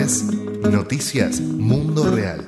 es Noticias Mundo Real.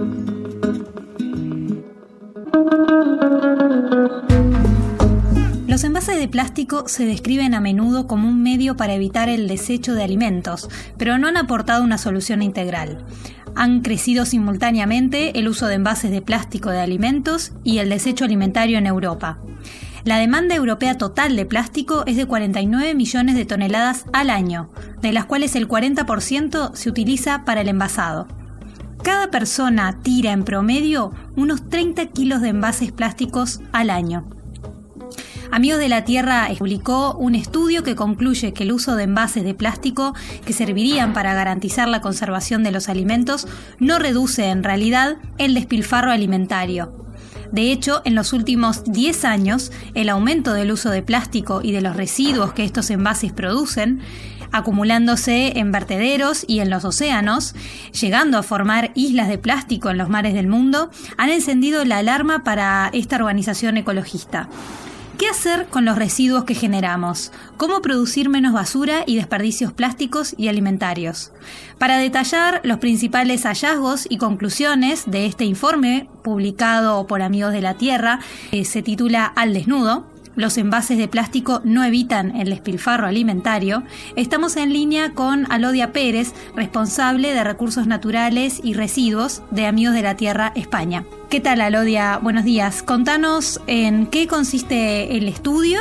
Los envases de plástico se describen a menudo como un medio para evitar el desecho de alimentos, pero no han aportado una solución integral. Han crecido simultáneamente el uso de envases de plástico de alimentos y el desecho alimentario en Europa. La demanda europea total de plástico es de 49 millones de toneladas al año, de las cuales el 40% se utiliza para el envasado. Cada persona tira en promedio unos 30 kilos de envases plásticos al año. Amigos de la Tierra publicó un estudio que concluye que el uso de envases de plástico que servirían para garantizar la conservación de los alimentos no reduce en realidad el despilfarro alimentario. De hecho, en los últimos 10 años, el aumento del uso de plástico y de los residuos que estos envases producen, acumulándose en vertederos y en los océanos, llegando a formar islas de plástico en los mares del mundo, han encendido la alarma para esta organización ecologista. ¿Qué hacer con los residuos que generamos? ¿Cómo producir menos basura y desperdicios plásticos y alimentarios? Para detallar los principales hallazgos y conclusiones de este informe publicado por Amigos de la Tierra, se titula Al desnudo, los envases de plástico no evitan el despilfarro alimentario, estamos en línea con Alodia Pérez, responsable de Recursos Naturales y Residuos de Amigos de la Tierra, España. ¿Qué tal, Alodia? Buenos días. Contanos en qué consiste el estudio.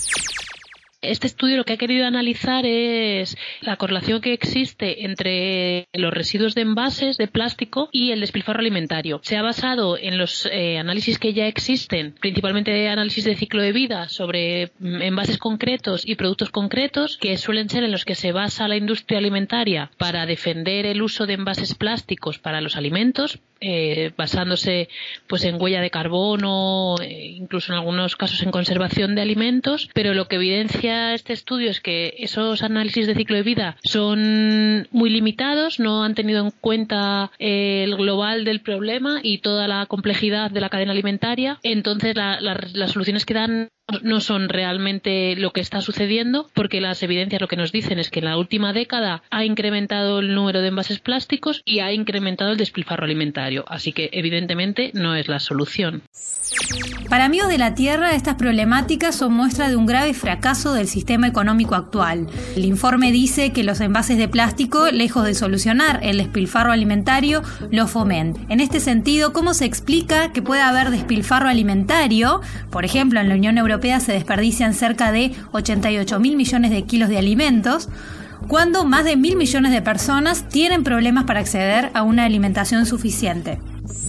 Este estudio lo que ha querido analizar es la correlación que existe entre los residuos de envases de plástico y el despilfarro alimentario. Se ha basado en los análisis que ya existen, principalmente análisis de ciclo de vida sobre envases concretos y productos concretos, que suelen ser en los que se basa la industria alimentaria para defender el uso de envases plásticos para los alimentos, basándose pues en huella de carbono, incluso en algunos casos en conservación de alimentos, pero lo que evidencia este estudio es que esos análisis de ciclo de vida son muy limitados, no han tenido en cuenta el global del problema y toda la complejidad de la cadena alimentaria. Entonces las soluciones que dan no son realmente lo que está sucediendo, porque las evidencias lo que nos dicen es que en la última década ha incrementado el número de envases plásticos y ha incrementado el despilfarro alimentario, así que evidentemente no es la solución. Para Amigos de la Tierra, estas problemáticas son muestra de un grave fracaso del sistema económico actual. El informe dice que los envases de plástico, lejos de solucionar el despilfarro alimentario, lo fomentan. En este sentido, ¿cómo se explica que pueda haber despilfarro alimentario? Por ejemplo, en la Unión Europea se desperdician cerca de 88.000 millones de kilos de alimentos, cuando más de 1.000 millones de personas tienen problemas para acceder a una alimentación suficiente.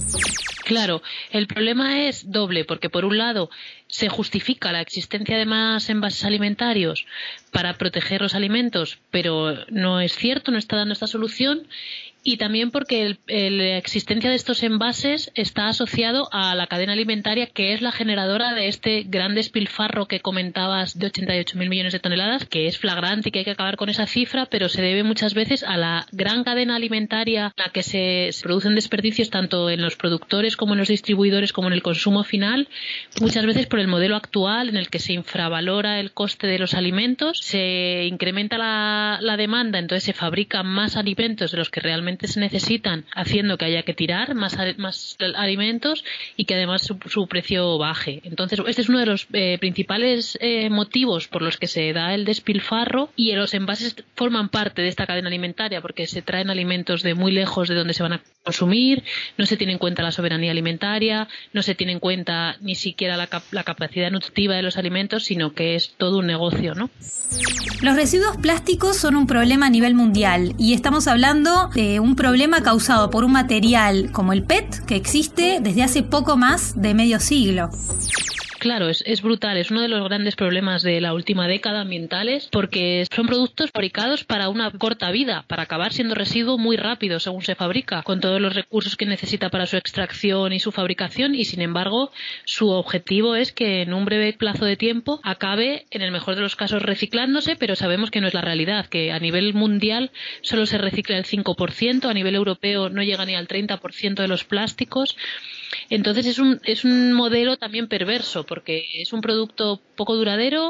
Claro, el problema es doble, porque por un lado se justifica la existencia de más envases alimentarios para proteger los alimentos, pero no es cierto, no está dando esta solución. Y también porque la existencia de estos envases está asociado a la cadena alimentaria, que es la generadora de este gran despilfarro que comentabas de 88.000 millones de toneladas, que es flagrante y que hay que acabar con esa cifra, pero se debe muchas veces a la gran cadena alimentaria en la que se producen desperdicios tanto en los productores como en los distribuidores como en el consumo final, muchas veces por el modelo actual en el que se infravalora el coste de los alimentos, se incrementa la demanda, entonces se fabrican más alimentos de los que realmente se necesitan, haciendo que haya que tirar más alimentos y que además su precio baje. Entonces, este es uno de los principales motivos por los que se da el despilfarro, y los envases forman parte de esta cadena alimentaria porque se traen alimentos de muy lejos de donde se van a consumir, no se tiene en cuenta la soberanía alimentaria, no se tiene en cuenta ni siquiera la capacidad nutritiva de los alimentos, sino que es todo un negocio, ¿no? Los residuos plásticos son un problema a nivel mundial y estamos hablando de un problema causado por un material como el PET, que existe desde hace poco más de medio siglo. Claro, es brutal, es uno de los grandes problemas de la última década ambientales, porque son productos fabricados para una corta vida, para acabar siendo residuo muy rápido según se fabrica, con todos los recursos que necesita para su extracción y su fabricación, y sin embargo su objetivo es que en un breve plazo de tiempo acabe, en el mejor de los casos, reciclándose, pero sabemos que no es la realidad, que a nivel mundial solo se recicla el 5%, a nivel europeo no llega ni al 30% de los plásticos. Entonces es un modelo también perverso, porque es un producto poco duradero,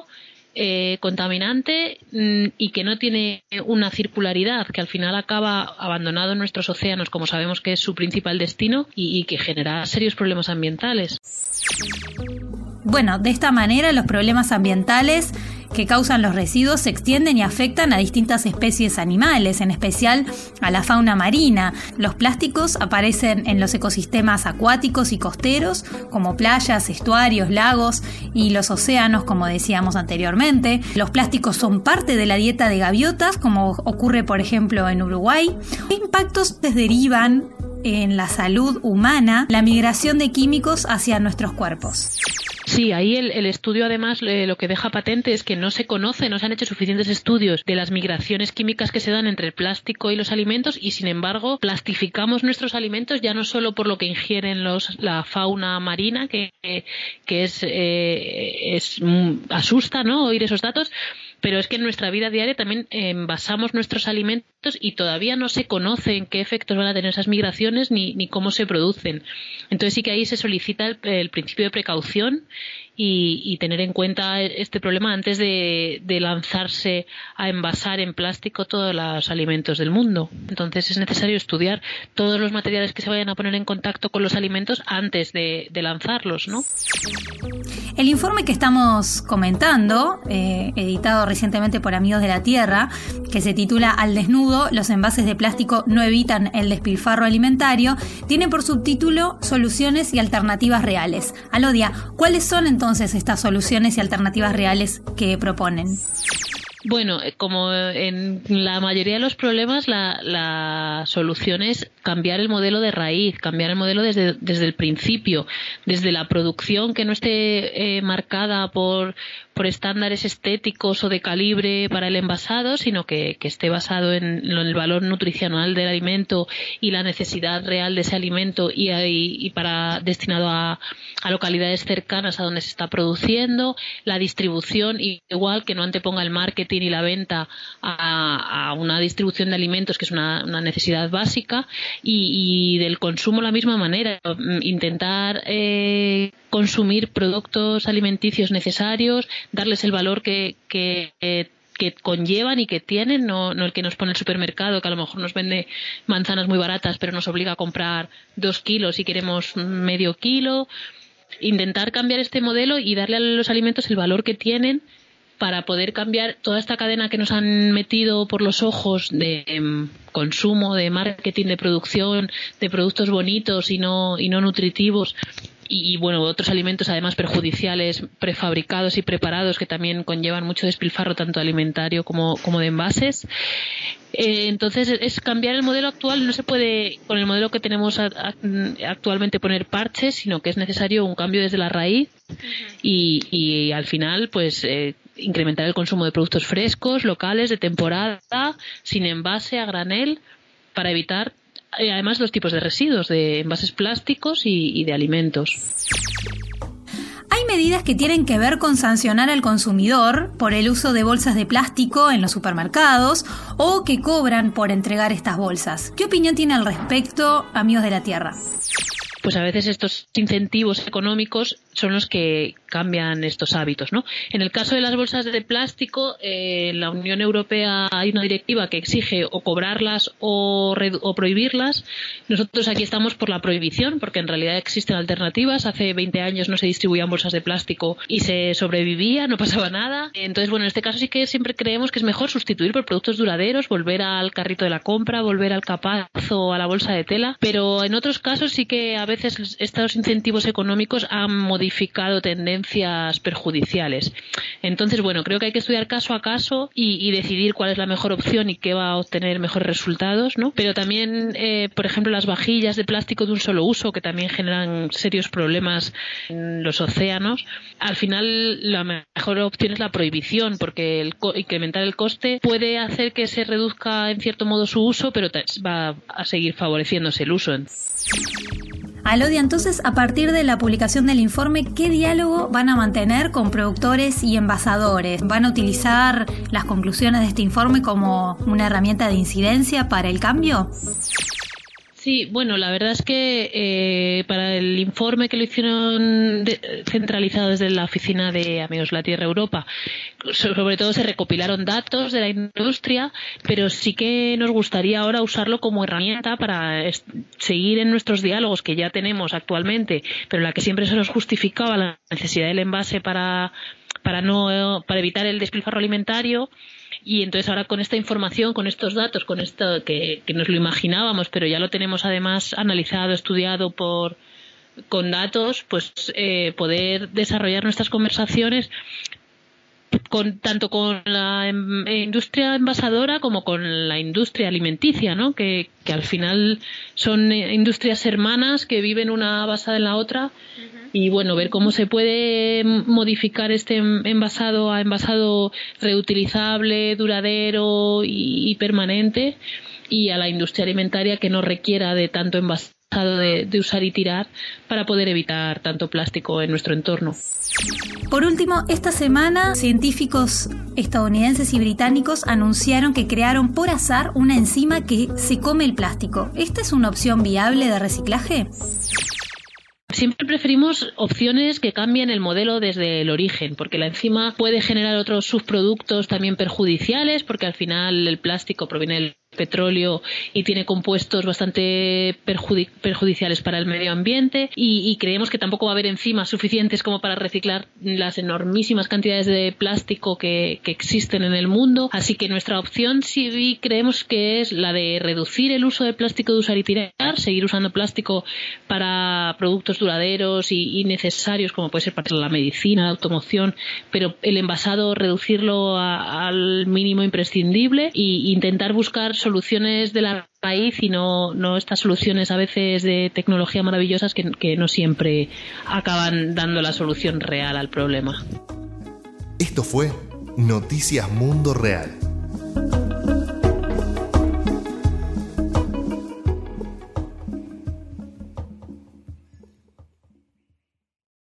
contaminante y que no tiene una circularidad, que al final acaba abandonado en nuestros océanos, como sabemos que es su principal destino, y que genera serios problemas ambientales. Bueno, de esta manera los problemas ambientales que causan los residuos se extienden y afectan a distintas especies animales, en especial a la fauna marina. Los plásticos aparecen en los ecosistemas acuáticos y costeros, como playas, estuarios, lagos y los océanos, como decíamos anteriormente. Los plásticos son parte de la dieta de gaviotas, como ocurre, por ejemplo, en Uruguay. ¿Qué impactos derivan en la salud humana la migración de químicos hacia nuestros cuerpos? Sí, ahí el estudio además lo que deja patente es que no se han hecho suficientes estudios de las migraciones químicas que se dan entre el plástico y los alimentos, y sin embargo plastificamos nuestros alimentos ya no solo por lo que ingieren la fauna marina, que asusta, ¿no?, oír esos datos, pero es que en nuestra vida diaria también envasamos nuestros alimentos y todavía no se conocen qué efectos van a tener esas migraciones ni cómo se producen. Entonces sí que ahí se solicita el principio de precaución y tener en cuenta este problema antes de lanzarse a envasar en plástico todos los alimentos del mundo. Entonces es necesario estudiar todos los materiales que se vayan a poner en contacto con los alimentos antes de lanzarlos, ¿no? El informe que estamos comentando, editado recientemente por Amigos de la Tierra, que se titula Al desnudo, los envases de plástico no evitan el despilfarro alimentario, tiene por subtítulo Soluciones y alternativas reales. Alodia, ¿cuáles son entonces estas soluciones y alternativas reales que proponen? Bueno, como en la mayoría de los problemas, la solución es cambiar el modelo de raíz, cambiar el modelo desde el principio, desde la producción que no esté marcada por estándares estéticos o de calibre para el envasado, sino que esté basado en el valor nutricional del alimento y la necesidad real de ese alimento y destinado a localidades cercanas a donde se está produciendo, la distribución, igual que no anteponga el marketing y la venta a una distribución de alimentos que es una necesidad básica, y del consumo de la misma manera, intentar consumir productos alimenticios necesarios, darles el valor que conllevan y que tienen, no el que nos pone el supermercado, que a lo mejor nos vende manzanas muy baratas pero nos obliga a comprar 2 kilos y queremos medio kilo. Intentar cambiar este modelo y darle a los alimentos el valor que tienen para poder cambiar toda esta cadena que nos han metido por los ojos de consumo, de marketing, de producción, de productos bonitos y no nutritivos. Y bueno, otros alimentos además perjudiciales, prefabricados y preparados, que también conllevan mucho despilfarro tanto alimentario como de envases. Entonces es cambiar el modelo actual. No se puede con el modelo que tenemos actualmente poner parches, sino que es necesario un cambio desde la raíz y al final pues incrementar el consumo de productos frescos, locales, de temporada, sin envase, a granel, para evitar además los tipos de residuos, de envases plásticos y de alimentos. Hay medidas que tienen que ver con sancionar al consumidor por el uso de bolsas de plástico en los supermercados o que cobran por entregar estas bolsas. ¿Qué opinión tiene al respecto, Amigos de la Tierra? Pues a veces estos incentivos económicos son los que cambian estos hábitos, ¿no? En el caso de las bolsas de plástico, en la Unión Europea hay una directiva que exige o cobrarlas o prohibirlas. Nosotros aquí estamos por la prohibición, porque en realidad existen alternativas. Hace 20 años no se distribuían bolsas de plástico y se sobrevivía, no pasaba nada. Entonces, bueno, en este caso sí que siempre creemos que es mejor sustituir por productos duraderos, volver al carrito de la compra, volver al capazo, a la bolsa de tela. Pero en otros casos sí que a veces estos incentivos económicos han modificado tendencias perjudiciales. Entonces, bueno, creo que hay que estudiar caso a caso y decidir cuál es la mejor opción y qué va a obtener mejores resultados, ¿no? Pero también, por ejemplo, las vajillas de plástico de un solo uso, que también generan serios problemas en los océanos. Al final, la mejor opción es la prohibición, porque incrementar el coste puede hacer que se reduzca en cierto modo su uso, pero va a seguir favoreciéndose el uso. Alodia, entonces, a partir de la publicación del informe, ¿qué diálogo van a mantener con productores y envasadores? ¿Van a utilizar las conclusiones de este informe como una herramienta de incidencia para el cambio? Sí, bueno, la verdad es que para el informe que lo hicieron centralizado desde la oficina de Amigos de la Tierra Europa, sobre todo se recopilaron datos de la industria, pero sí que nos gustaría ahora usarlo como herramienta para seguir en nuestros diálogos que ya tenemos actualmente, pero en la que siempre se nos justificaba la necesidad del envase para evitar el despilfarro alimentario. Y entonces ahora con esta información, con estos datos, con esto que nos lo imaginábamos, pero ya lo tenemos además analizado, estudiado con datos, pues poder desarrollar nuestras conversaciones tanto con la industria envasadora como con la industria alimenticia, ¿no? Que al final son industrias hermanas que viven una basada en la otra. Y bueno, ver cómo se puede modificar este envasado a envasado reutilizable, duradero y permanente, y a la industria alimentaria que no requiera de tanto envasado de usar y tirar para poder evitar tanto plástico en nuestro entorno. Por último, esta semana científicos estadounidenses y británicos anunciaron que crearon por azar una enzima que se come el plástico. ¿Esta es una opción viable de reciclaje? Siempre preferimos opciones que cambien el modelo desde el origen, porque la enzima puede generar otros subproductos también perjudiciales, porque al final el plástico proviene del petróleo y tiene compuestos bastante perjudiciales para el medio ambiente, y creemos que tampoco va a haber enzimas suficientes como para reciclar las enormísimas cantidades de plástico que existen en el mundo. Así que nuestra opción sí creemos que es la de reducir el uso de plástico de usar y tirar, seguir usando plástico para productos duraderos y necesarios, como puede ser para la medicina, la automoción, pero el envasado reducirlo al mínimo imprescindible e intentar buscar soluciones de la raíz y no estas soluciones a veces de tecnología maravillosas que no siempre acaban dando la solución real al problema. Esto fue Noticias Mundo Real.